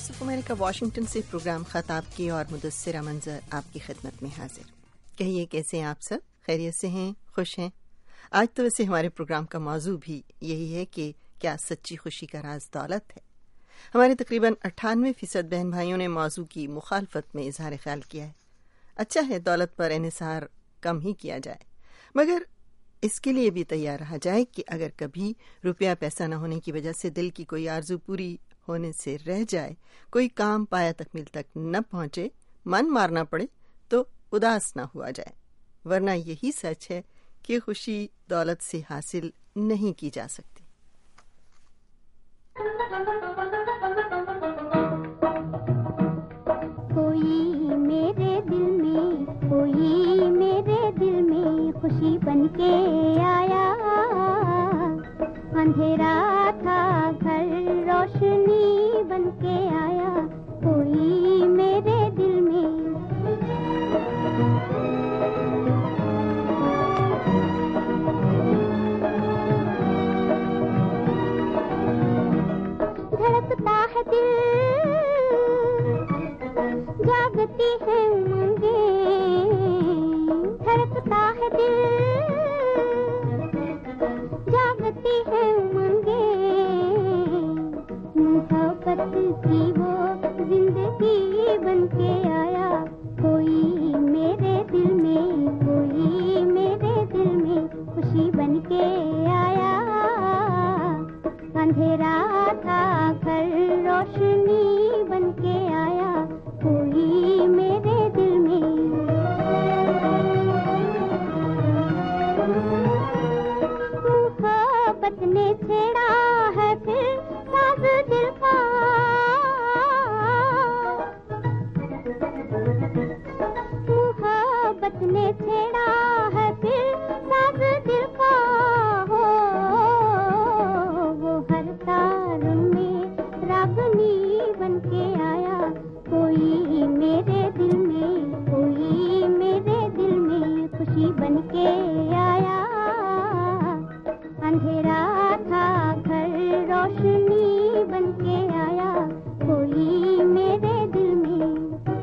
Voice of America Washington से program खत आपकी और मुदस्सिरा मंजर आपकी खिदमत में हाजिर। कहिए कैसे हैं आप सब, खैरियत से हैं, खुश हैं? आज तो वैसे हमारे प्रोग्राम का मौजू भी यही है कि क्या सच्ची खुशी का राज दौलत है। हमारे तकरीबन 98% बहन भाइयों ने मौजू की मुखालफत में इजहार ख्याल किया है। अच्छा है दौलत पर इन्हिसार कम ही किया जाए, मगर इसके लिए भी तैयार रहा जाए कि अगर कभी रुपया पैसा न होने की वजह से दिल की कोई आरजू पूरी होने से रह जाए, कोई काम पाया तकमील तक न पहुंचे, मन मारना पड़े, तो उदास न हुआ जाए, वरना यही सच है कि खुशी दौलत से हासिल नहीं की जा सकती। कोई मेरे दिल में खुशी बनके आया, अंधेरा था घर रोशनी बनके आया, कोई मेरे दिल में। धड़कता है दिल, जागती है उमंगें, धड़कता है दिल, जागती है उमंगें, मोहब्बत की वो जिंदगी बनके आया, कोई मेरे दिल में, कोई मेरे दिल में खुशी बनके आया, अंधेरा था घर रोशनी बनके आया, कोई मेरे दिल में। मोहब्बत ने छेड़ा है फिर साज दिल का, मोहब्बत ने छेड़ा है फिर साज दिल का, हो वो हर तार में रागनी बनके आया, कोई मेरे दिल में, कोई मेरे दिल में खुशी बनके आया, अंधेरा था घर रोशनी बनके आया, कोई मेरे दिल में।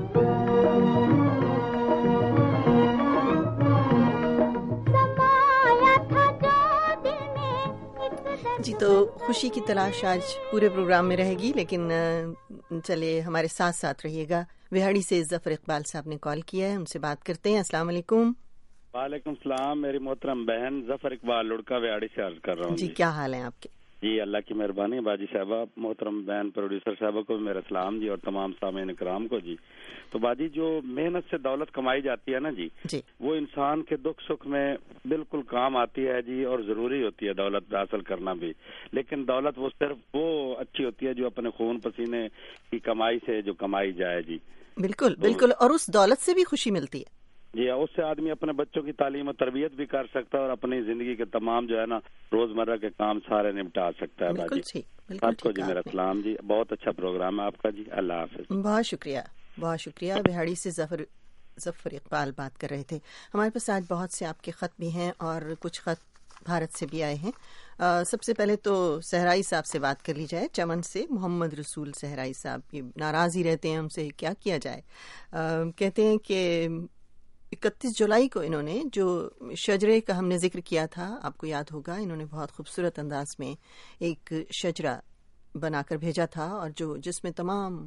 समाया था जो दिल में। जी, तो खुशी की तलाश आज पूरे प्रोग्राम में रहेगी, लेकिन चलिए हमारे साथ साथ रहिएगा। विहाड़ी से जफर इकबाल साहब ने कॉल किया है, उनसे बात करते हैं। अस्सलाम वालेकुम। वालेकुम सलाम। मेरी मोहतरम बहन जफर इकबाल लुड़का विहाड़ी से अर्ज कर रहा हूँ। जी, क्या हाल है आपके? जी अल्लाह की मेहरबानी। बाजी साहबा, मोहतरम बहन प्रोड्यूसर साहबा को मेरा सलाम जी, और तमाम सामीन कराम को जी। तो बाजी, जो मेहनत से दौलत कमाई जाती है ना जी, वो इंसान के दुख सुख में बिल्कुल काम आती है जी, और जरूरी होती है दौलत हासिल करना भी। लेकिन दौलत वो सिर्फ वो अच्छी होती है जो अपने खून पसीने की कमाई से जो कमाई जाए जी। बिल्कुल बिल्कुल, और उस दौलत से भी खुशी मिलती है जी। उससे आदमी अपने बच्चों की तालीम और तरबियत भी कर सकता है, और अपनी जिंदगी के तमाम जो है ना रोजमर्रा के काम सारे निपटा सकता है। बिल्कुल बाजी आपको जी मेरा सलाम जी, बहुत अच्छा प्रोग्राम है आपका जी, अल्लाह हाफिज। बहुत शुक्रिया, बहुत शुक्रिया। बिहाड़ी से जफर इकबाल बात कर रहे थे। हमारे पास आज बहुत से आपके खत भी हैं और कुछ खत भारत से भी आए हैं। सबसे पहले तो सहराई साहब से बात कर ली जाए। चमन से मोहम्मद रसूल सहराई साहब, ये नाराज ही रहते हैं हमसे, क्या किया जाए। कहते हैं कि 31 जुलाई को इन्होंने जो शजरे का हमने जिक्र किया था, आपको याद होगा, इन्होंने बहुत खूबसूरत अंदाज में एक शजरा बनाकर भेजा था, और जो जिसमें तमाम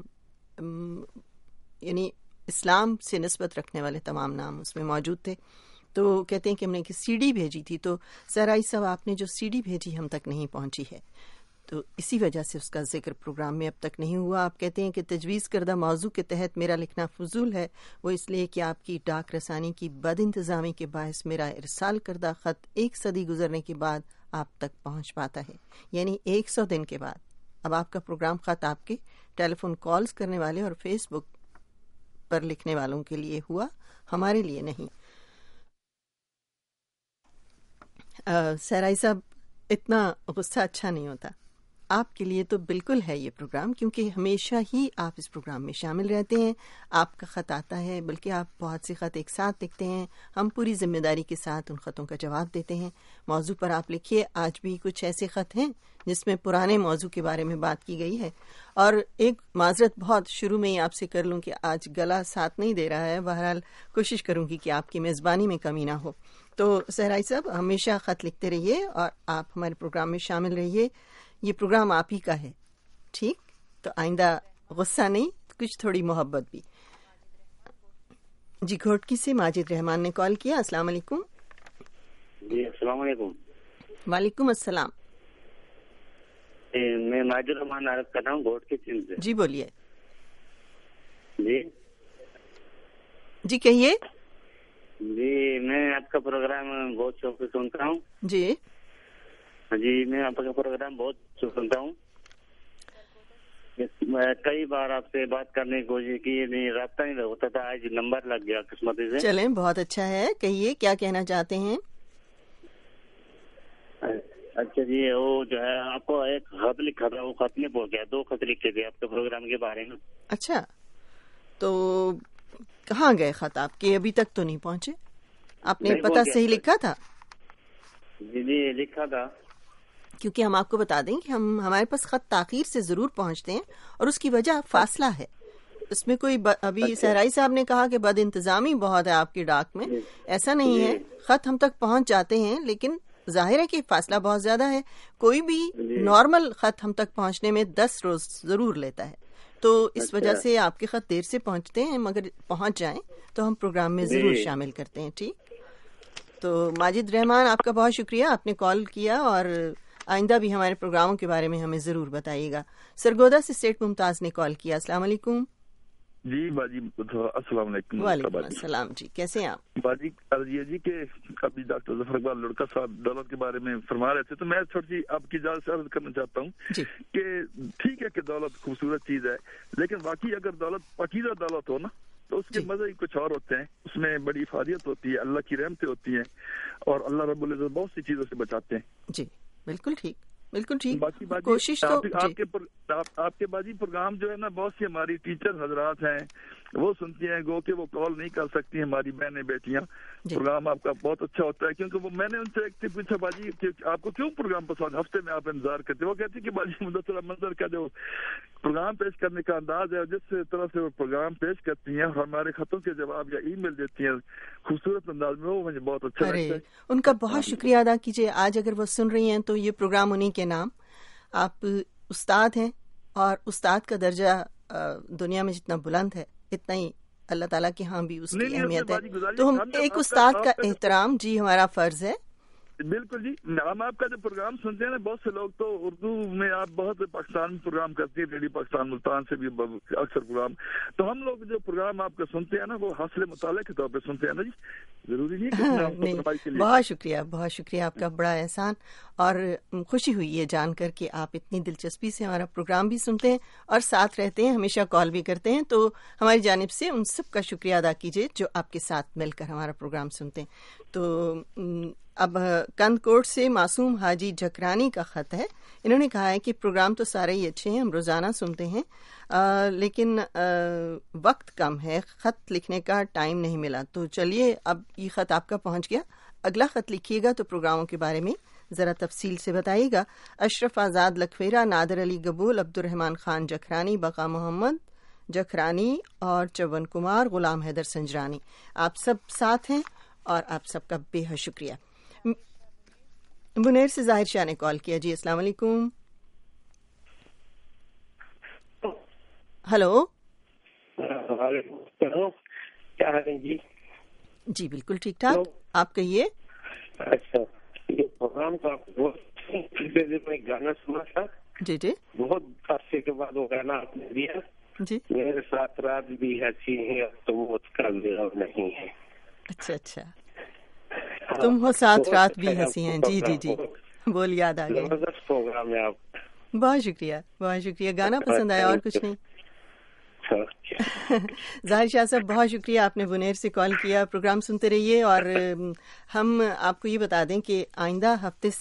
यानी इस्लाम से निस्बत रखने वाले तमाम नाम उसमें मौजूद थे। तो कहते हैं कि हमने एक सीडी भेजी थी, तो सहराई साहब आपने जो सीडी भेजी हम तक नहीं पहुंची है, तो इसी वजह से उसका जिक्र प्रोग्राम में अब तक नहीं हुआ। आप कहते हैं कि तजवीज़ करदा मौजू के तहत मेरा लिखना फजूल है, वो इसलिए कि आपकी डाक रसानी की बद इंतज़ामी के बायस मेरा इरसाल करदा ख़त 1 सदी गुजरने के बाद आप तक पहुँच पाता है, यानी 100 दिन के बाद। अब आपका प्रोग्राम ख़त आपके टेलीफोन कॉल्स करने वाले और फेसबुक पर लिखने वालों के लिए हुआ, हमारे लिए नहीं। सहराई साहब, इतना गुस्सा अच्छा नहीं होता। آپ کے لیے تو بالکل ہے یہ پروگرام، کیونکہ ہمیشہ ہی آپ اس پروگرام میں شامل رہتے ہیں. آپ کا خط آتا ہے، بلکہ آپ بہت سے خط ایک ساتھ لکھتے ہیں. ہم پوری ذمہ داری کے ساتھ ان خطوں کا جواب دیتے ہیں. موضوع پر آپ لکھیے. آج بھی کچھ ایسے خط ہیں جس میں پرانے موضوع کے بارے میں بات کی گئی ہے. اور ایک معذرت بہت شروع میں ہی آپ سے کر لوں کہ آج گلا ساتھ نہیں دے رہا ہے. بہرحال کوشش کروں گی کہ آپ کی میزبانی میں کمی نہ ہو. تو صحرائی صاحب ہمیشہ خط لکھتے رہیے اور آپ ہمارے پروگرام میں شامل رہیے. یہ پروگرام آپ ہی کا ہے، ٹھیک؟ تو آئندہ غصہ نہیں، کچھ تھوڑی محبت بھی. جی گھوٹکی سے ماجد رحمان نے کال کیا. السلام علیکم. جی السلام علیکم. وعلیکم السلام. میں ماجد رحمان عرض کر رہا ہوں گھوٹکی سے. جی بولیے. جی کہیے. جی میں آپ کا پروگرام بہت شوق سے سنتا ہوں. جی میں آپ کا پروگرام بہت سنتا ہوں. کئی بار آپ سے بات کرنے کی کوشش کی، نہیں رابطہ نہیں ہوتا تھا. آج نمبر لگ گیا قسمتی سے. چلیں بہت اچھا ہے. کہیے کیا کہنا چاہتے ہیں. اچھا جی، وہ جو ہے آپ کو ایک خط لکھا تھا، وہ خط نہیں پہنچ گیا. 2 خط لکھے تھے آپ کے پروگرام کے بارے میں. اچھا، تو کہاں گئے خط آپ کے؟ ابھی تک تو نہیں پہنچے. آپ نے پتہ صحیح لکھا تھا؟ جی لکھا تھا. کیونکہ ہم آپ کو بتا دیں کہ ہمارے پاس خط تاخیر سے ضرور پہنچتے ہیں اور اس کی وجہ فاصلہ ہے. اس میں کوئی ابھی صحرائی صاحب نے کہا کہ بد انتظامی بہت ہے آپ کی ڈاک میں. ایسا نہیں ہے، خط ہم تک پہنچ جاتے ہیں، لیکن ظاہر ہے کہ فاصلہ بہت زیادہ ہے. کوئی بھی نارمل خط ہم تک پہنچنے میں 10 روز ضرور لیتا ہے. تو اس وجہ سے آپ کے خط دیر سے پہنچتے ہیں، مگر پہنچ جائیں تو ہم پروگرام میں ضرور شامل کرتے ہیں. ٹھیک. تو ماجد رحمان آپ کا بہت شکریہ، آپ نے کال کیا اور آئندہ بھی ہمارے پروگراموں کے بارے میں ہمیں ضرور بتائیے گا. سرگودا سے سیٹ ممتاز نے کال کیا. السلام علیکم. جی باجی السلام علیکم. وعلیکم السلام. جی کیسے ہیں آپ؟ باجی جی کہ ابھی ڈاکٹر ظفر اقبال لڑکا صاحب دولت کے بارے میں فرما رہے تھے، تو میں تھوڑی سی آپ کی اجازت سے عرض کرنا چاہتا ہوں کہ ٹھیک ہے کہ دولت خوبصورت چیز ہے، لیکن واقعی اگر دولت پاکیزہ دولت ہو نا تو اس کے مزے ہی کچھ اور ہوتے ہیں. اس میں بڑی افادیت ہوتی ہے، اللہ کی رحمتیں ہوتی ہیں اور اللہ رب العزت بہت سی چیزوں سے بچاتے ہیں. جی بالکل ٹھیک، بالکل ٹھیک. باقی کوشش تو آپ کے باجی پروگرام جو ہے نا، بہت سی ہماری ٹیچر حضرات ہیں وہ سنتی ہیں، گو کہ وہ کال نہیں کر سکتی ہماری بہنیں بیٹیاں. پروگرام آپ کا بہت اچھا ہوتا ہے، کیونکہ وہ میں نے ان سے ایک پوچھا باجی کہ آپ کو کیوں پروگرام پسند، ہفتے میں آپ انتظار کرتے. وہ کہتی کہ باجی مدثر منظر کا جو پروگرام پیش کرنے کا انداز ہے، جس طرح سے وہ پروگرام پیش کرتی ہیں اور ہمارے خطوں کے جواب یا ای میل دیتی ہیں خوبصورت انداز میں، وہ مجھے بہت اچھا لگتا ہے. ان کا بہت شکریہ ادا کیجیے. آج اگر وہ سن رہی ہیں تو یہ پروگرام انہیں کے نام. آپ استاد ہیں اور استاد کا درجہ دنیا میں جتنا بلند ہے اتنا ہی اللہ تعالیٰ کے ہاں بھی اس کی اہمیت ہے. تو ہم ایک استاد کا احترام جی ہمارا فرض ہے. بالکل جی. ہم آپ کا جو پروگرام سنتے ہیں نا، بہت سے لوگ تو اردو میں آپ بہت پاکستان میں پروگرام کرتی ہیں، ریڈیو پاکستان ملتان سے بھی اکثر پروگرام. تو ہم لوگ جو پروگرام آپ کا سنتے ہیں نا، وہ حاصل مطالعے کے طور پہ سنتے ہیں نا. جی ضروری نہیں. بہت شکریہ، بہت شکریہ. آپ کا بڑا احسان اور خوشی ہوئی یہ جان کر کہ آپ اتنی دلچسپی سے ہمارا پروگرام بھی سنتے ہیں اور ساتھ رہتے ہیں، ہمیشہ کال بھی کرتے ہیں. تو ہماری جانب سے ان سب کا شکریہ ادا کیجیے جو آپ کے ساتھ مل کر ہمارا پروگرام سنتے ہیں. تو اب کند کوٹ سے معصوم حاجی جھکرانی کا خط ہے. انہوں نے کہا ہے کہ پروگرام تو سارے ہی اچھے ہیں، ہم روزانہ سنتے ہیں، لیکن وقت کم ہے، خط لکھنے کا ٹائم نہیں ملا. تو چلیے اب یہ خط آپ کا پہنچ گیا. اگلا خط لکھیے گا تو پروگراموں کے بارے میں ذرا تفصیل سے بتائیے گا. اشرف آزاد لکھویرا، نادر علی گبول، عبد الرحمان خان جکھرانی، بقا محمد جکھرانی اور چون کمار، غلام حیدر سنجرانی، آپ سب ساتھ ہیں اور آپ سب کا بے حد شکریہ. بنیر سے ظاہر شاہ نے کال کیا. جی السلام علیکم. ہلو. کیا حال ہے جی؟ جی بالکل ٹھیک ٹھاک، آپ کہیے. اچھا، یہ پروگرام کا گانا سنا تھا. جی جی. بہت عرصے کے بعد وہ گانا آپ نے دیا. جی. میرے ساتھ رات بھی ہنسی ہے تو وہ اس کا نہیں ہے. اچھا اچھا، تم ہو ساتھ رات بھی ہنسی ہیں. جی جی جی، بول یاد آ گئے. زبردست پروگرام ہے آپ. بہت شکریہ، بہت شکریہ. گانا پسند آیا اور کچھ نہیں. ظاہر شاہ صاحب بہت شکریہ، آپ نے بنیر سے کال کیا. پروگرام سنتے رہیے اور ہم آپ کو یہ بتا دیں کہ آئندہ ہفتے سے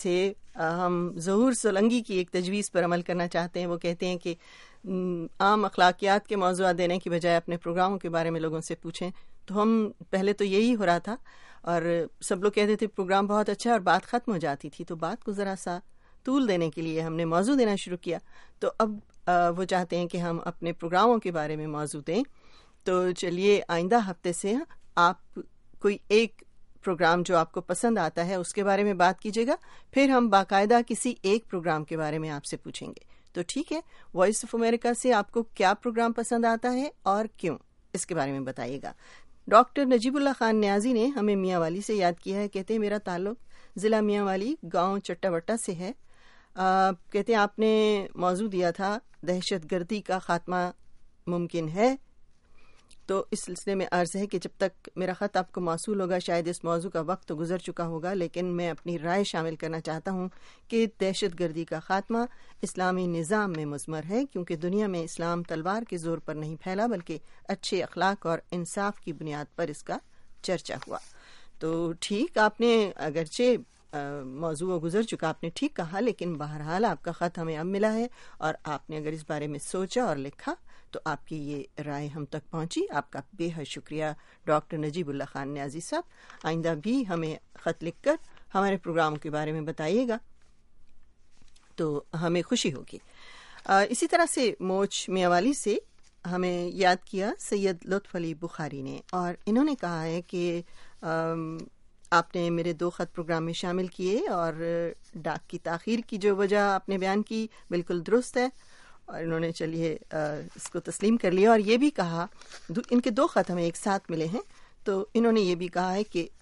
ہم ظہور سولنگی کی ایک تجویز پر عمل کرنا چاہتے ہیں. وہ کہتے ہیں کہ عام اخلاقیات کے موضوعات دینے کی بجائے اپنے پروگراموں کے بارے میں لوگوں سے پوچھیں. تو ہم پہلے تو یہی ہو رہا تھا اور سب لوگ کہتے تھے پروگرام بہت اچھا اور بات ختم ہو جاتی تھی. تو بات کو ذرا سا طول دینے کے لیے ہم نے موضوع دینا شروع کیا. تو اب وہ چاہتے ہیں کہ ہم اپنے پروگراموں کے بارے میں موضوع دیں. تو چلیے آئندہ ہفتے سے آپ کوئی ایک پروگرام جو آپ کو پسند آتا ہے اس کے بارے میں بات کیجیے گا, پھر ہم باقاعدہ کسی ایک پروگرام کے بارے میں آپ سے پوچھیں گے. تو ٹھیک ہے, وائس آف امریکہ سے آپ کو کیا پروگرام پسند آتا ہے اور کیوں, اس کے بارے میں بتائیے گا. ڈاکٹر نجیب اللہ خان نیازی نے ہمیں میاں والی سے یاد کیا ہے. کہتے ہیں میرا تعلق ضلع میاں والی گاؤں چٹا وٹا سے ہے. کہتے ہیں آپ نے موضوع دیا تھا دہشت گردی کا خاتمہ ممکن ہے. تو اس سلسلے میں عرض ہے کہ جب تک میرا خط آپ کو موصول ہوگا شاید اس موضوع کا وقت تو گزر چکا ہوگا, لیکن میں اپنی رائے شامل کرنا چاہتا ہوں کہ دہشت گردی کا خاتمہ اسلامی نظام میں مضمر ہے, کیونکہ دنیا میں اسلام تلوار کے زور پر نہیں پھیلا بلکہ اچھے اخلاق اور انصاف کی بنیاد پر اس کا چرچا ہوا. تو ٹھیک, آپ نے اگرچہ موضوع گزر چکا آپ نے ٹھیک کہا, لیکن بہرحال آپ کا خط ہمیں اب ملا ہے اور آپ نے اگر اس بارے میں سوچا اور لکھا تو آپ کی یہ رائے ہم تک پہنچی. آپ کا بے حد شکریہ ڈاکٹر نجیب اللہ خان نیازی صاحب. آئندہ بھی ہمیں خط لکھ کر ہمارے پروگرام کے بارے میں بتائیے گا تو ہمیں خوشی ہوگی. اسی طرح سے موچ میاوالی سے ہمیں یاد کیا سید لطف علی بخاری نے, اور انہوں نے کہا ہے کہ آپ نے میرے 2 خط پروگرام میں شامل کیے اور ڈاک کی تاخیر کی جو وجہ آپ نے بیان کی بالکل درست ہے, اور انہوں نے چلیے اس کو تسلیم کر لیا. اور یہ بھی کہا, ان کے 2 خط ہمیں ایک ساتھ ملے ہیں, تو انہوں نے یہ بھی کہا ہے کہ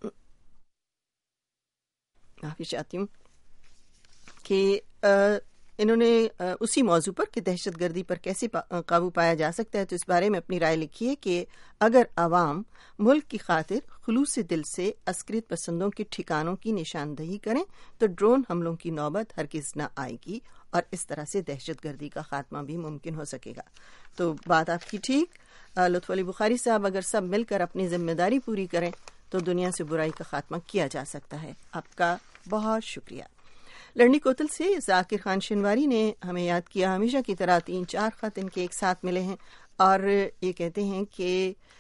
معافی چاہتی ہوں کہ انہوں نے اسی موضوع پر کہ دہشت گردی پر کیسے قابو پایا جا سکتا ہے تو اس بارے میں اپنی رائے لکھی ہے کہ اگر عوام ملک کی خاطر خلوص دل سے عسکریت پسندوں کے ٹھکانوں کی نشاندہی کریں تو ڈرون حملوں کی نوبت ہرگز نہ آئے گی اور اس طرح سے دہشت گردی کا خاتمہ بھی ممکن ہو سکے گا. تو بات آپ کی ٹھیک. لطف علی بخاری صاحب, اگر سب مل کر اپنی ذمہ داری پوری کریں تو دنیا سے برائی کا خاتمہ کیا جا سکتا ہے. آپ کا بہت شکریہ. لڑنی کوتل سے ذاکر خان شنواری نے ہمیں یاد کیا, ہمیشہ کی طرح 3-4 خط ان کے ایک ساتھ ملے ہیں اور یہ کہتے ہیں کہ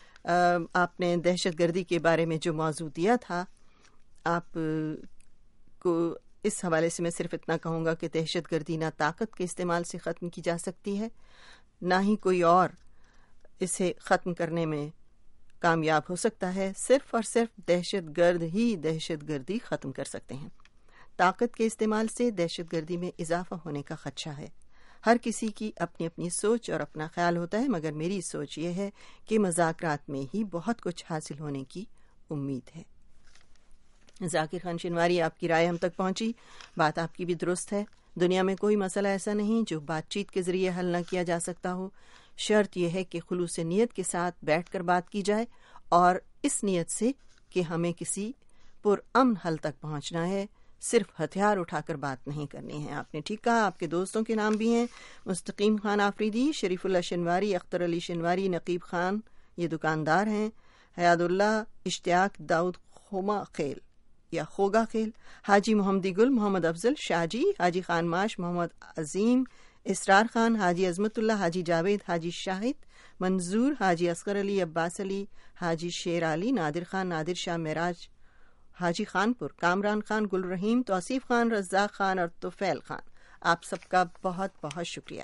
آپ نے دہشت گردی کے بارے میں جو موضوع دیا تھا, آپ کو اس حوالے سے میں صرف اتنا کہوں گا کہ دہشت گردی نہ طاقت کے استعمال سے ختم کی جا سکتی ہے, نہ ہی کوئی اور اسے ختم کرنے میں کامیاب ہو سکتا ہے. صرف اور صرف دہشت گرد ہی دہشت گردی ختم کر سکتے ہیں. طاقت کے استعمال سے دہشت گردی میں اضافہ ہونے کا خدشہ ہے. ہر کسی کی اپنی اپنی سوچ اور اپنا خیال ہوتا ہے, مگر میری سوچ یہ ہے کہ مذاکرات میں ہی بہت کچھ حاصل ہونے کی امید ہے. ذاکر خان شنواری, آپ کی رائے ہم تک پہنچی. بات آپ کی بھی درست ہے. دنیا میں کوئی مسئلہ ایسا نہیں جو بات چیت کے ذریعے حل نہ کیا جا سکتا ہو. شرط یہ ہے کہ خلوص نیت کے ساتھ بیٹھ کر بات کی جائے اور اس نیت سے کہ ہمیں کسی پرامن حل تک پہنچنا ہے, صرف ہتھیار اٹھا کر بات نہیں کرنی ہے. آپ نے ٹھیک کہا. آپ کے دوستوں کے نام بھی ہیں مستقیم خان آفریدی, شریف اللہ شنواری, اختر علی شنواری, نقیب خان, یہ دکاندار ہیں, حیاد اللہ, اشتیاق داؤد, خوما خیل یا خوگا خیل, حاجی محمدی گل, محمد افضل, شاہجی, حاجی خان ماش, محمد عظیم, اسرار خان, حاجی عظمت اللہ, حاجی جاوید, حاجی شاہد منظور, حاجی اصغر علی, عباس علی, حاجی شیر علی, نادر خان, نادر شاہ معراج, حاجی خان پور, کامران خان, گل رحیم, توصیف خان, رزاق خان اور توفیل خان. آپ سب کا بہت بہت شکریہ.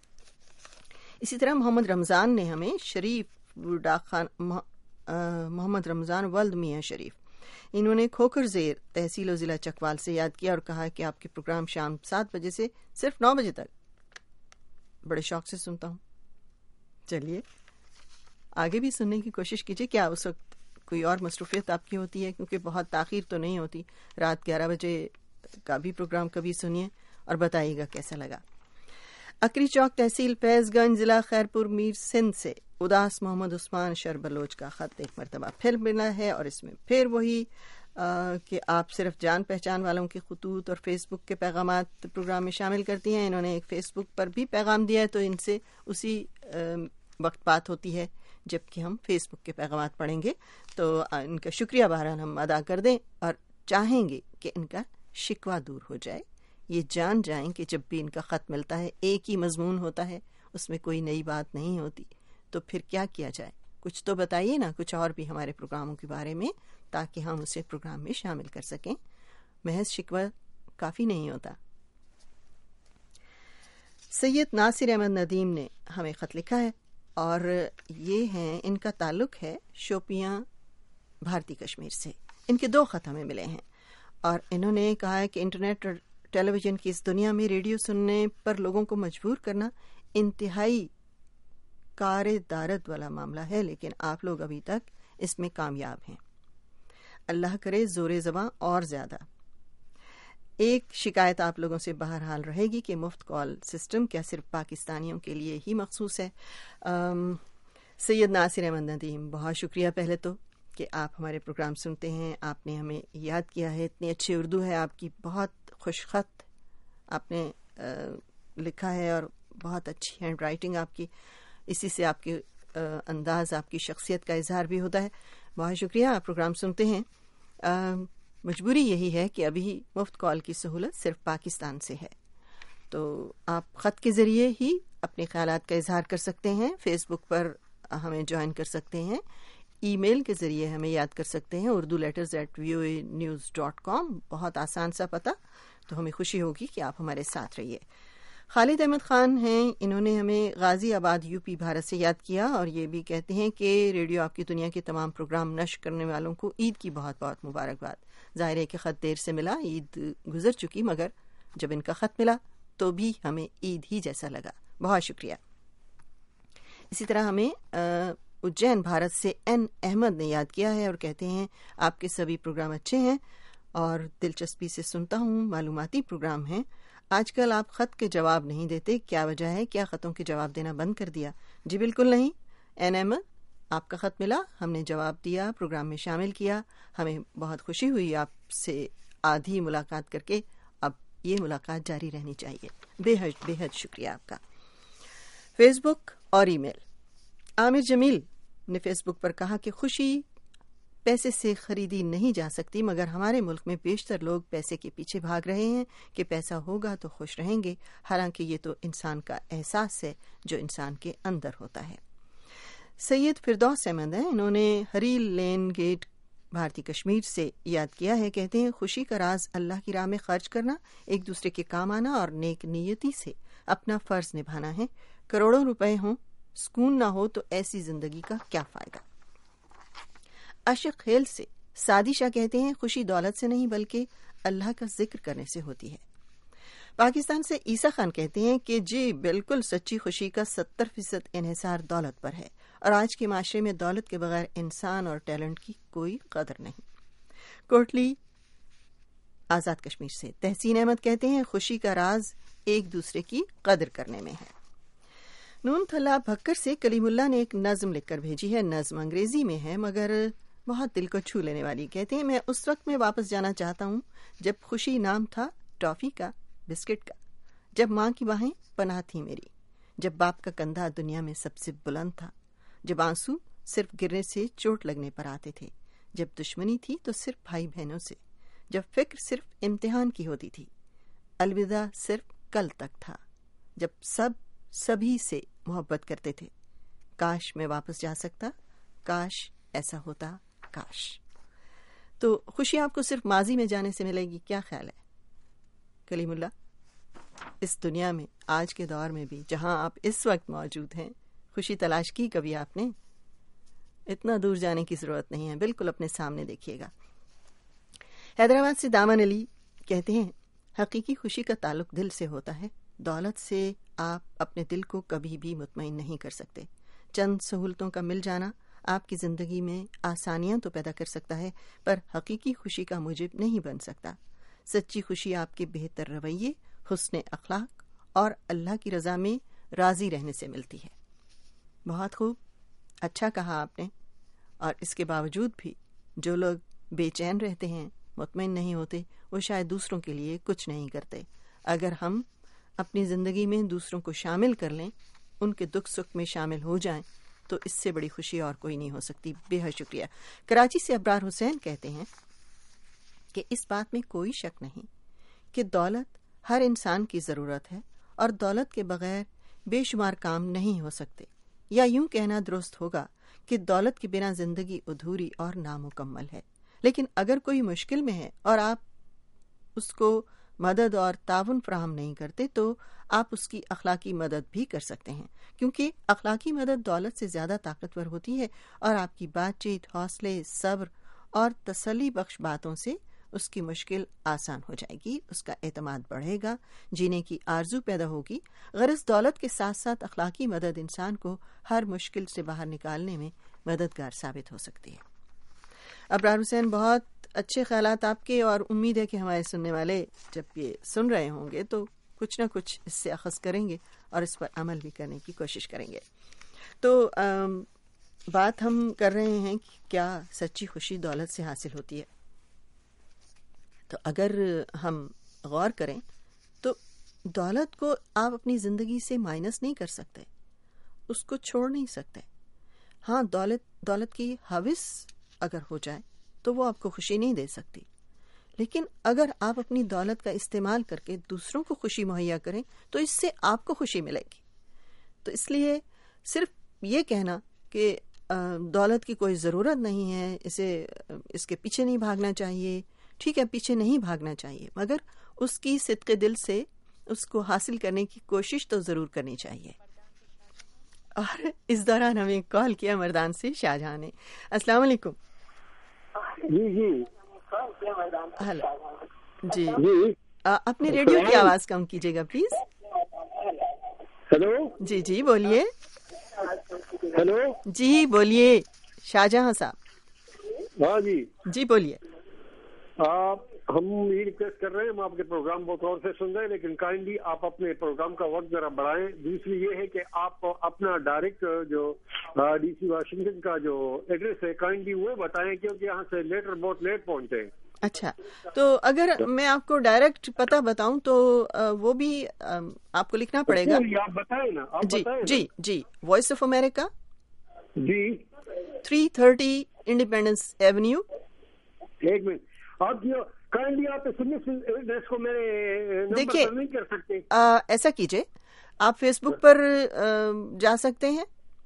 اسی طرح محمد رمضان نے ہمیں شریف ڈاک خان, محمد رمضان ولد میاں شریف, انہوں نے کھوکھر زیر تحصیل و ضلع چکوال سے یاد کیا اور کہا کہ آپ کے پروگرام شام 7 بجے سے صرف 9 بجے تک بڑے شوق سے سنتا ہوں. چلیے آگے بھی سننے کی کوشش کیجیے. کیا اس وقت کوئی اور مصروفیت آپ کی ہوتی ہے؟ کیونکہ بہت تاخیر تو نہیں ہوتی. رات 11 بجے کا بھی پروگرام کبھی سنیے اور بتائیے گا کیسا لگا. اکری چوک تحصیل فیض گنج ضلع خیرپور میر سندھ سے اداس محمد عثمان شربلوچ کا خط ایک مرتبہ پھر ملا ہے اور اس میں پھر وہی کہ آپ صرف جان پہچان والوں کے خطوط اور فیس بک کے پیغامات پروگرام میں شامل کرتی ہیں. انہوں نے ایک فیس بک پر بھی پیغام دیا ہے تو ان سے اسی وقت بات ہوتی ہے جبکہ ہم فیس بک کے پیغامات پڑھیں گے. تو ان کا شکریہ بہرحال ہم ادا کر دیں اور چاہیں گے کہ ان کا شکوہ دور ہو جائے، یہ جان جائیں کہ جب بھی ان کا خط ملتا ہے ایک ہی مضمون ہوتا ہے، اس میں کوئی نئی بات نہیں ہوتی، تو پھر کیا کیا جائے؟ کچھ تو بتائیے نا، کچھ اور بھی ہمارے پروگراموں کے بارے میں، تاکہ ہم اسے پروگرام میں شامل کر سکیں. محض شکوہ کافی نہیں ہوتا. سید ناصر احمد ندیم نے ہمیں خط لکھا ہے، اور یہ ہیں، ان کا تعلق ہے شوپیاں بھارتی کشمیر سے. ان کے 2 خط ہمیں ملے ہیں، اور انہوں نے کہا ہے کہ انٹرنیٹ اور ٹیلی ویژن کی اس دنیا میں ریڈیو سننے پر لوگوں کو مجبور کرنا انتہائی کار دارد والا معاملہ ہے، لیکن آپ لوگ ابھی تک اس میں کامیاب ہیں. اللہ کرے زور زباں اور زیادہ. ایک شکایت آپ لوگوں سے بہرحال رہے گی کہ مفت کال سسٹم کیا صرف پاکستانیوں کے لیے ہی مخصوص ہے؟ سید ناصر احمد ندیم، بہت شکریہ پہلے تو کہ آپ ہمارے پروگرام سنتے ہیں. آپ نے ہمیں یاد کیا ہے، اتنی اچھی اردو ہے آپ کی، بہت خوش خط آپ نے لکھا ہے، اور بہت اچھی ہینڈ رائٹنگ آپ کی، اسی سے آپ کے انداز، آپ کی شخصیت کا اظہار بھی ہوتا ہے. بہت شکریہ، آپ پروگرام سنتے ہیں. مجبوری یہی ہے کہ ابھی مفت کال کی سہولت صرف پاکستان سے ہے، تو آپ خط کے ذریعے ہی اپنے خیالات کا اظہار کر سکتے ہیں، فیس بک پر ہمیں جوائن کر سکتے ہیں، ای میل کے ذریعے ہمیں یاد کر سکتے ہیں urduletters@voanews.com. بہت آسان سا پتہ، تو ہمیں خوشی ہوگی کہ آپ ہمارے ساتھ رہیے. خالد احمد خان ہیں، انہوں نے ہمیں غازی آباد UP بھارت سے یاد کیا، اور یہ بھی کہتے ہیں کہ ریڈیو آپ کی دنیا کے تمام پروگرام نشر کرنے والوں کو عید کی بہت بہت مبارکباد. ظاہر ہے کہ خط دیر سے ملا، عید گزر چکی، مگر جب ان کا خط ملا تو بھی ہمیں عید ہی جیسا لگا. بہت شکریہ. اسی طرح ہمیں اجین بھارت سے این احمد نے یاد کیا ہے، اور کہتے ہیں آپ کے سبھی پروگرام اچھے ہیں اور دلچسپی سے سنتا ہوں، معلوماتی پروگرام ہیں. آج کل آپ خط کے جواب نہیں دیتے، کیا وجہ ہے؟ کیا خطوں کے جواب دینا بند کر دیا؟ جی بالکل نہیں این احمد، آپ کا خط ملا، ہم نے جواب دیا، پروگرام میں شامل کیا. ہمیں بہت خوشی ہوئی آپ سے آدھی ملاقات کر کے. اب یہ ملاقات جاری رہنی چاہیے. بے حد شکریہ آپ کا. فیس بک اور ای میل. عامر جمیل نے فیس بک پر کہا کہ خوشی پیسے سے خریدی نہیں جا سکتی، مگر ہمارے ملک میں بیشتر لوگ پیسے کے پیچھے بھاگ رہے ہیں کہ پیسہ ہوگا تو خوش رہیں گے، حالانکہ یہ تو انسان کا احساس ہے جو انسان کے اندر ہوتا ہے. سید فردوس احمد ہیں، انہوں نے ہریل لین گیٹ بھارتی کشمیر سے یاد کیا ہے. کہتے ہیں خوشی کا راز اللہ کی راہ میں خرچ کرنا، ایک دوسرے کے کام آنا اور نیک نیتی سے اپنا فرض نبھانا ہے. کروڑوں روپے ہوں، سکون نہ ہو تو ایسی زندگی کا کیا فائدہ. عاشق خیل سے سادی شاہ کہتے ہیں خوشی دولت سے نہیں بلکہ اللہ کا ذکر کرنے سے ہوتی ہے. پاکستان سے عیسیٰ خان کہتے ہیں کہ جی بالکل، سچی خوشی کا 70% انحصار دولت پر ہے، اور آج کے معاشرے میں دولت کے بغیر انسان اور ٹیلنٹ کی کوئی قدر نہیں. کوٹلی آزاد کشمیر سے تحسین احمد کہتے ہیں خوشی کا راز ایک دوسرے کی قدر کرنے میں ہے. نون تھلا بھکر سے کلیم اللہ نے ایک نظم لکھ کر بھیجی ہے. نظم انگریزی میں ہے مگر بہت دل کو چھو لینے والی. کہتے ہیں میں اس وقت میں واپس جانا چاہتا ہوں جب خوشی نام تھا ٹافی کا، بسکٹ کا، جب ماں کی باہیں پناہ تھی میری، جب باپ کا کندھا دنیا میں سب سے بلند تھا، جب آنسو صرف گرنے سے چوٹ لگنے پر آتے تھے، جب دشمنی تھی تو صرف بھائی بہنوں سے، جب فکر صرف امتحان کی ہوتی تھی، الوداع صرف کل تک تھا، جب سبھی سے محبت کرتے تھے. کاش میں واپس جا سکتا، کاش ایسا ہوتا، کاش. تو خوشی آپ کو صرف ماضی میں جانے سے ملے گی، کیا خیال ہے کلیم اللہ؟ اس دنیا میں آج کے دور میں بھی جہاں آپ اس وقت موجود ہیں، خوشی تلاش کی کبھی آپ نے؟ اتنا دور جانے کی ضرورت نہیں ہے، بالکل اپنے سامنے دیکھیے گا. حیدرآباد سے دامن علی کہتے ہیں حقیقی خوشی کا تعلق دل سے ہوتا ہے. دولت سے آپ اپنے دل کو کبھی بھی مطمئن نہیں کر سکتے. چند سہولتوں کا مل جانا آپ کی زندگی میں آسانیاں تو پیدا کر سکتا ہے، پر حقیقی خوشی کا موجب نہیں بن سکتا. سچی خوشی آپ کے بہتر رویے، حسن اخلاق اور اللہ کی رضا میں راضی رہنے سے ملتی ہے. بہت خوب، اچھا کہا آپ نے. اور اس کے باوجود بھی جو لوگ بے چین رہتے ہیں، مطمئن نہیں ہوتے، وہ شاید دوسروں کے لیے کچھ نہیں کرتے. اگر ہم اپنی زندگی میں دوسروں کو شامل کر لیں، ان کے دکھ سکھ میں شامل ہو جائیں، تو اس سے بڑی خوشی اور کوئی نہیں ہو سکتی. بے حد شکریہ. کراچی سے ابرار حسین کہتے ہیں کہ اس بات میں کوئی شک نہیں کہ دولت ہر انسان کی ضرورت ہے اور دولت کے بغیر بے شمار کام نہیں ہو سکتے، یا یوں کہنا درست ہوگا کہ دولت کے بنا زندگی ادھوری اور نامکمل ہے۔ لیکن اگر کوئی مشکل میں ہے اور آپ اس کو مدد اور تعاون فراہم نہیں کرتے تو آپ اس کی اخلاقی مدد بھی کر سکتے ہیں، کیونکہ اخلاقی مدد دولت سے زیادہ طاقتور ہوتی ہے اور آپ کی بات چیت، حوصلے، صبر اور تسلی بخش باتوں سے اس کی مشکل آسان ہو جائے گی، اس کا اعتماد بڑھے گا، جینے کی آرزو پیدا ہوگی۔ غرض دولت کے ساتھ ساتھ اخلاقی مدد انسان کو ہر مشکل سے باہر نکالنے میں مددگار ثابت ہو سکتی ہے۔ ابرار حسین، بہت اچھے خیالات آپ کے، اور امید ہے کہ ہمارے سننے والے جب یہ سن رہے ہوں گے تو کچھ نہ کچھ اس سے اخذ کریں گے اور اس پر عمل بھی کرنے کی کوشش کریں گے۔ تو بات ہم کر رہے ہیں کہ کیا سچی خوشی دولت سے حاصل ہوتی ہے؟ تو اگر ہم غور کریں تو دولت کو آپ اپنی زندگی سے مائنس نہیں کر سکتے، اس کو چھوڑ نہیں سکتے۔ ہاں، دولت کی ہوس اگر ہو جائے تو وہ آپ کو خوشی نہیں دے سکتی، لیکن اگر آپ اپنی دولت کا استعمال کر کے دوسروں کو خوشی مہیا کریں تو اس سے آپ کو خوشی ملے گی۔ تو اس لیے صرف یہ کہنا کہ دولت کی کوئی ضرورت نہیں ہے، اس کے پیچھے نہیں بھاگنا چاہیے، ٹھیک ہے، پیچھے نہیں بھاگنا چاہیے، مگر اس کی صدق دل سے اس کو حاصل کرنے کی کوشش تو ضرور کرنی چاہیے۔ اور اس دوران ہمیں کال کیا مردان سے شاہجہاں نے۔ السلام علیکم۔ جی ہلو جی، اپنے ریڈیو کی آواز کم کیجیے گا پلیز۔ ہیلو جی بولیے۔ ہیلو جی بولیے شاہجہاں صاحب۔ ہاں جی بولیے۔ ہم یہ ریکویسٹ کر رہے ہیں، ہم آپ کے پروگرام بہت غور سے سن رہے ہیں، لیکن کائنڈلی آپ اپنے پروگرام کا وقت ذرا بڑھائیں۔ دوسری یہ ہے کہ آپ اپنا ڈائریکٹ جو ڈی سی واشنگٹن کا جو ایڈریس ہے کائنڈلی وہ بتائیں، کیونکہ یہاں سے لیٹر بہت لیٹ پہنچتے ہیں۔ اچھا، تو اگر میں آپ کو ڈائریکٹ پتہ بتاؤں تو وہ بھی آپ کو لکھنا پڑے گا۔ آپ بتائیں نا۔ جی وائس آف امریکہ، جی 330 انڈیپینڈنس ایونیو۔ ایک منٹ، آپ کائنڈلی آپ ایڈریس کو میرے نمبر پر نہیں کر سکتے؟ ایسا کیجئے، آپ فیس بک پر جا سکتے ہیں؟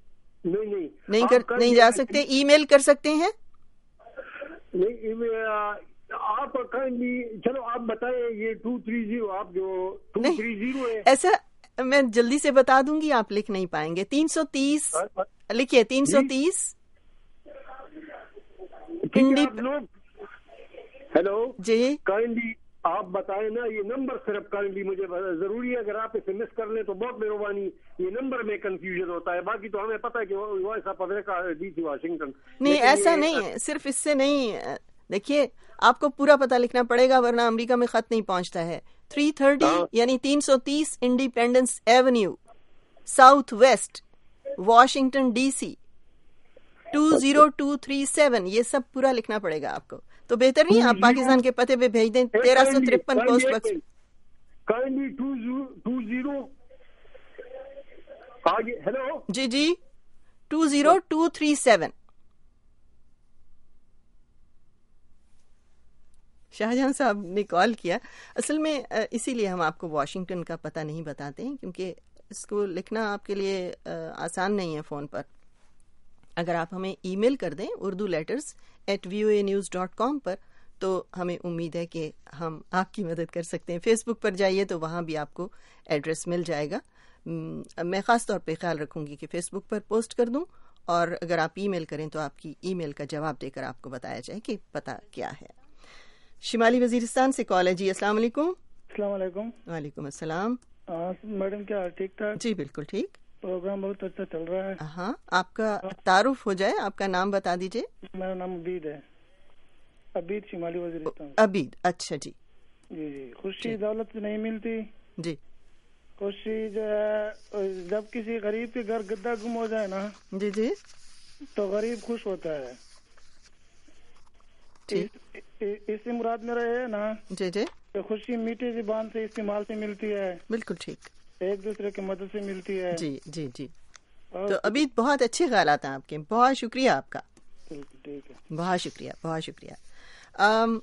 نہیں جا سکتے، ای میل کر سکتے ہیں؟ نہیں، آپ کائنڈلی چلو آپ بتائیں، یہ 230 آپ جو 230 ہے، ایسا میں جلدی سے بتا دوں گی، آپ لکھ نہیں پائیں گے۔ 330 لکھیے، 330 ہیلو جی کائنڈلی آپ بتائیں نا، یہ نمبر صرف کائنڈلی مجھے ضروری ہے، اگر آپ اسے مس کر لیں تو بہت مہربانی۔ یہ نمبر میں کنفیوژن ہوتا ہے، باقی تو ہمیں پتہ ہے کہ voice of America D C Washington. نہیں، ایسا نہیں ہے، صرف اس سے نہیں، دیکھیے آپ کو پورا پتہ لکھنا پڑے گا ورنہ امریکہ میں خط نہیں پہنچتا ہے۔ 330 یعنی 330 independence avenue, south west, Washington D C 20237، یہ سب پورا لکھنا پڑے گا آپ کو۔ تو بہتر نہیں آپ پاکستان کے پتے پہ بھیج دیں، 1353 پوسٹ باکس۔ کائنڈلی 20 آگے، ہیلو جی 20237۔ شاہجہاں صاحب نے کال کیا، اصل میں اسی لیے ہم آپ کو واشنگٹن کا پتہ نہیں بتاتے ہیں، کیونکہ اس کو لکھنا آپ کے لیے آسان نہیں ہے فون پر۔ اگر آپ ہمیں ای میل کر دیں اردو letters@voanews.com پر، تو ہمیں امید ہے کہ ہم آپ کی مدد کر سکتے ہیں۔ فیس بک پر جائیے تو وہاں بھی آپ کو ایڈریس مل جائے گا۔ میں خاص طور پہ خیال رکھوں گی کہ فیس بک پر پوسٹ کر دوں، اور اگر آپ ای میل کریں تو آپ کی ای میل کا جواب دے کر آپ کو بتایا جائے کہ پتہ کیا ہے۔ شمالی وزیرستان سے کال ہے جی۔ السلام علیکم۔ السلام علیکم۔ وعلیکم السلام۔ میڈم کیا ٹھیک ٹھاک؟ جی بالکل ٹھیک، پروگرام بہت اچھا چل رہا ہے۔ ہاں، آپ کا تعارف ہو جائے، آپ کا نام بتا دیجئے۔ میرا نام عبید ہے، عبید، شمالی وزیرستان۔ عبید، اچھا جی۔ جی خوشی دولت سے نہیں ملتی جی، خوشی جو ہے جب کسی غریب کے گھر گدا گم ہو جائے نا جی تو غریب خوش ہوتا ہے۔ اس سے مراد میرا یہ ہے نا جی کہ خوشی میٹھی زبان سے، استعمال سے ملتی ہے، بالکل ٹھیک، ایک دوسرے کی مدد سے ملتی ہے۔ جی جی جی، تو ابھی بہت اچھے خیالات ہیں آپ کے، بہت شکریہ آپ کا، ٹھیک ہے، بہت شکریہ بہت شکریہ۔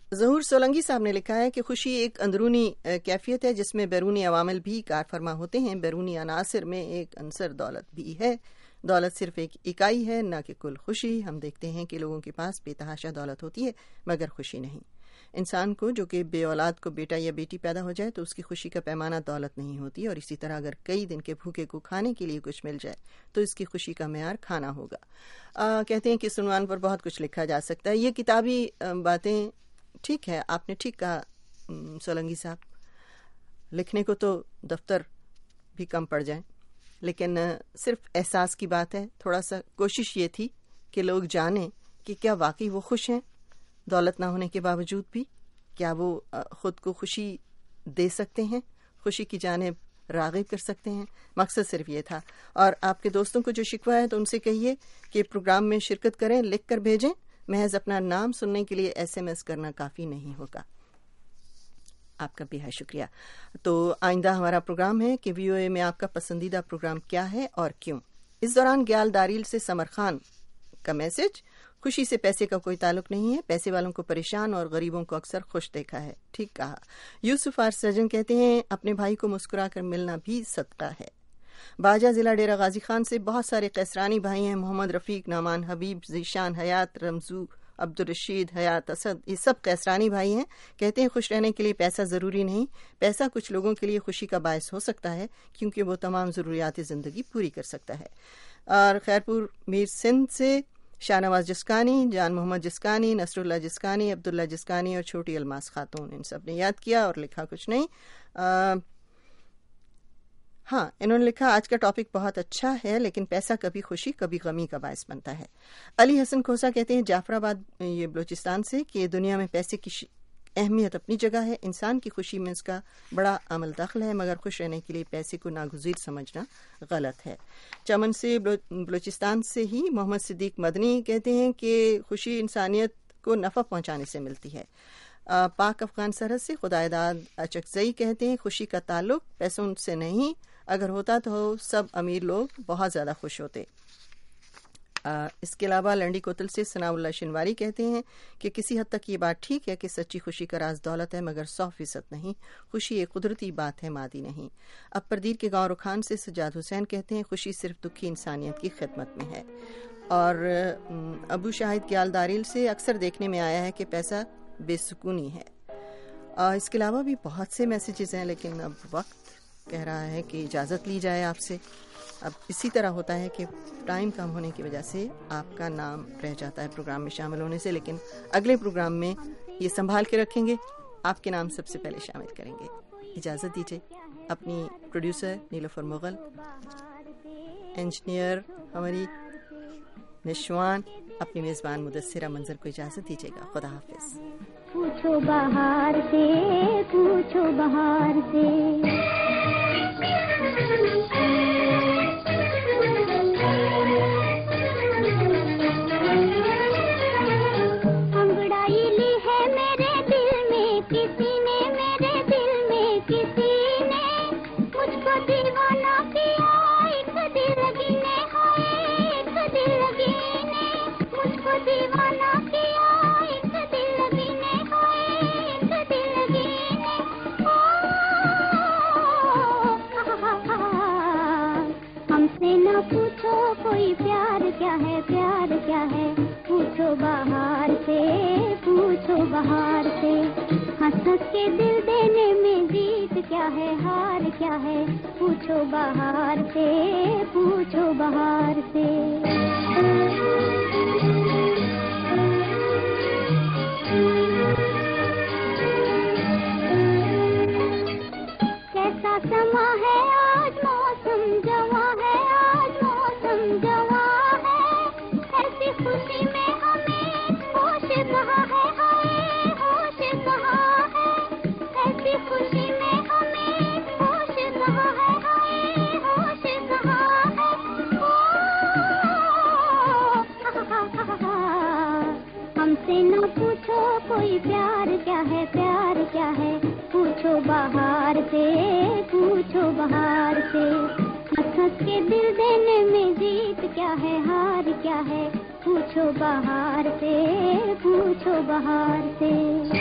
ظہور سولنگی صاحب نے لکھا ہے کہ خوشی ایک اندرونی کیفیت ہے جس میں بیرونی عوامل بھی کار فرما ہوتے ہیں. بیرونی عناصر میں ایک عنصر دولت بھی ہے. دولت صرف ایک اکائی ہے نہ کہ کل خوشی. ہم دیکھتے ہیں کہ لوگوں کے پاس بے تحاشا دولت ہوتی ہے مگر خوشی نہیں. انسان کو جو کہ بے اولاد کو بیٹا یا بیٹی پیدا ہو جائے تو اس کی خوشی کا پیمانہ دولت نہیں ہوتی, اور اسی طرح اگر کئی دن کے بھوکے کو کھانے کے لیے کچھ مل جائے تو اس کی خوشی کا معیار کھانا ہوگا. کہتے ہیں کہ اس عنوان پر بہت کچھ لکھا جا سکتا ہے. یہ کتابی باتیں ٹھیک ہے, آپ نے ٹھیک کہا سولنگی صاحب, لکھنے کو تو دفتر بھی کم پڑ جائیں, لیکن صرف احساس کی بات ہے. تھوڑا سا کوشش یہ تھی کہ لوگ جانیں کہ کیا واقعی وہ خوش ہیں دولت نہ ہونے کے باوجود بھی, کیا وہ خود کو خوشی دے سکتے ہیں, خوشی کی جانب راغب کر سکتے ہیں. مقصد صرف یہ تھا. اور آپ کے دوستوں کو جو شکوہ ہے تو ان سے کہیے کہ پروگرام میں شرکت کریں, لکھ کر بھیجیں. محض اپنا نام سننے کے لیے SMS کرنا کافی نہیں ہوگا. آپ کا بے حد شکریہ. تو آئندہ ہمارا پروگرام ہے کہ VOA میں آپ کا پسندیدہ پروگرام کیا ہے اور کیوں. اس دوران گیال داریل سے سمر خان کا میسج, خوشی سے پیسے کا کوئی تعلق نہیں ہے, پیسے والوں کو پریشان اور غریبوں کو اکثر خوش دیکھا ہے. ٹھیک کہا. یوسف آر سرجن کہتے ہیں اپنے بھائی کو مسکرا کر ملنا بھی صدقہ ہے. باجا ضلع ڈیرہ غازی خان سے بہت سارے قیسرانی بھائی ہیں, محمد رفیق, نعمان حبیب, ذیشان حیات, رمزو, عبدالرشید, حیات اسد, یہ سب قیسرانی بھائی ہیں. کہتے ہیں خوش رہنے کے لیے پیسہ ضروری نہیں, پیسہ کچھ لوگوں کے لیے خوشی کا باعث ہو سکتا ہے کیونکہ وہ تمام ضروریات زندگی پوری کر سکتا ہے. اور خیرپور میر سندھ سے شاہ نواز جسکانی, جان محمد جسکانی, نصر اللہ جسکانی, عبداللہ جسکانی اور چھوٹی الماس خاتون, ان سب نے یاد کیا اور لکھا کچھ نہیں. ہاں, انہوں نے لکھا آج کا ٹاپک بہت اچھا ہے لیکن پیسہ کبھی خوشی کبھی غمی کا باعث بنتا ہے. علی حسن کھوسا کہتے ہیں جعفر آباد, یہ بلوچستان سے, کہ دنیا میں پیسے کی اہمیت اپنی جگہ ہے, انسان کی خوشی میں اس کا بڑا عمل دخل ہے, مگر خوش رہنے کے لیے پیسے کو ناگزیر سمجھنا غلط ہے. چمن سے بلوچستان سے ہی محمد صدیق مدنی کہتے ہیں کہ خوشی انسانیت کو نفع پہنچانے سے ملتی ہے. پاک افغان سرحد سے خدائیداد اچکزئی کہتے ہیں خوشی کا تعلق پیسوں سے نہیں, اگر ہوتا تو سب امیر لوگ بہت زیادہ خوش ہوتے. اس کے علاوہ لنڈی کوتل سے ثناء اللہ شنواری کہتے ہیں کہ کسی حد تک یہ بات ٹھیک ہے کہ سچی خوشی کا راز دولت ہے مگر 100% نہیں. خوشی ایک قدرتی بات ہے, مادی نہیں. اب پردیر کے گاؤں رکھان سے سجاد حسین کہتے ہیں خوشی صرف دکھی انسانیت کی خدمت میں ہے. اور ابو شاہد گیال داریل سے اکثر دیکھنے میں آیا ہے کہ پیسہ بے سکونی ہے. اس کے علاوہ بھی بہت سے میسیجز ہیں لیکن اب وقت کہہ رہا ہے کہ اجازت لی جائے آپ سے. اب اسی طرح ہوتا ہے کہ ٹائم کم ہونے کی وجہ سے آپ کا نام رہ جاتا ہے پروگرام میں شامل ہونے سے, لیکن اگلے پروگرام میں یہ سنبھال کے رکھیں گے, آپ کے نام سب سے پہلے شامل کریں گے. اجازت دیجیے. اپنی پروڈیوسر نیلوفر مغل, انجینئر ہماری نشوان, اپنی میزبان مدثرہ منظر کو اجازت دیجیے گا. خدا حافظ. پوچھو بہار سے, پوچھو بہار سے, انگڑائی لی ہے میرے دل میں کسی نے, میرے دل میں کسی نے, مجھ کو دیوانہ کیا ایک دل لگی نے, ایک دل لگی نے, مجھ کو دیوانہ کیا ایک دل لگی نے, ایک دل لگی نے. ہم سے نہ پوچھو کوئی پیار کیا ہے, پیار کیا ہے, پوچھو بہار سے, پوچھو بہار سے. ہنس ہنس کے دل دینے میں جیت کیا ہے, ہار کیا ہے, پوچھو بہار سے, پوچھو بہار سے. کیسا سما ہے آج, موسم جواں ہے, آج موسم جواں ہے, ایسی خوشی میں ہمیں ہوش کہاں ہے, ہائے ہوش کہاں ہے, ایسی خوشی میں ہمیں ہوش کہاں ہے, ہائے ہوش کہاں ہے. ہم سے نہ پوچھو کوئی پیار کیا ہے, پیار کیا ہے, پوچھو بہار سے, پوچھو بہار سے. ہنس ہنس کے دل دینے میں جیت کیا ہے, ہار کیا ہے, پوچھو بہار سے, پوچھو بہار سے.